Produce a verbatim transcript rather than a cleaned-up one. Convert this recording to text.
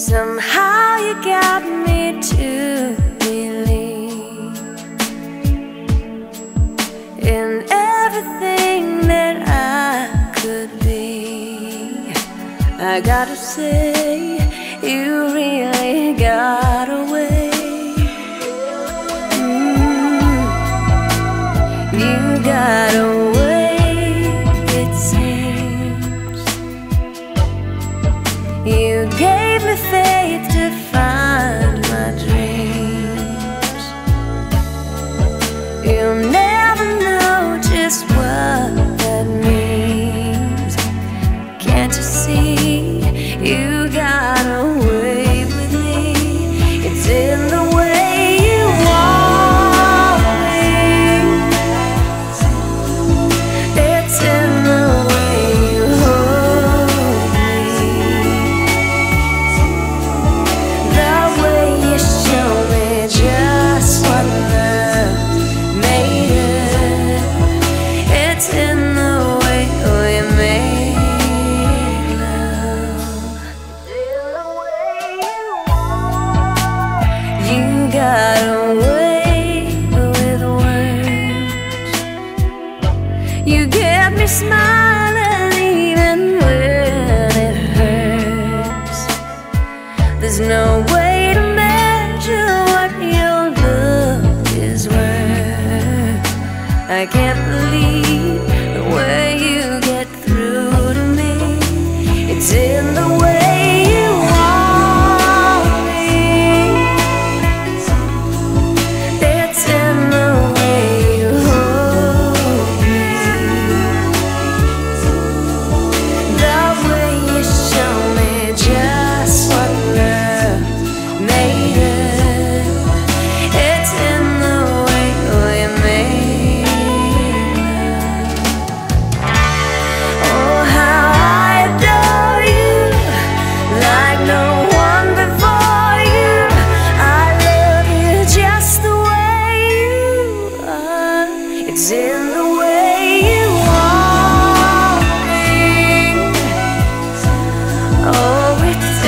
Somehow you got me to believe in everything that I could be. I gotta say, you really got away. Mm, you got away, it seems. You gave me faith to find my dreams. You'll never know just what that means. Can't you see? You got away with me. It's in the way you want me. It's in the way you hold me. The way you show me just what love made of. It's in the way we made love. You got away with words. You get me smiling even when it hurts. There's no way to measure what your love is worth. I can't believe the way you get through to me. It's in the way you want me. It's in the way you hold me. The way you show me just what love made of. It's in the way we made love. Oh, how I adore you, like no one before you. I love you just the way you are. It's in the way you want me. Oh, it's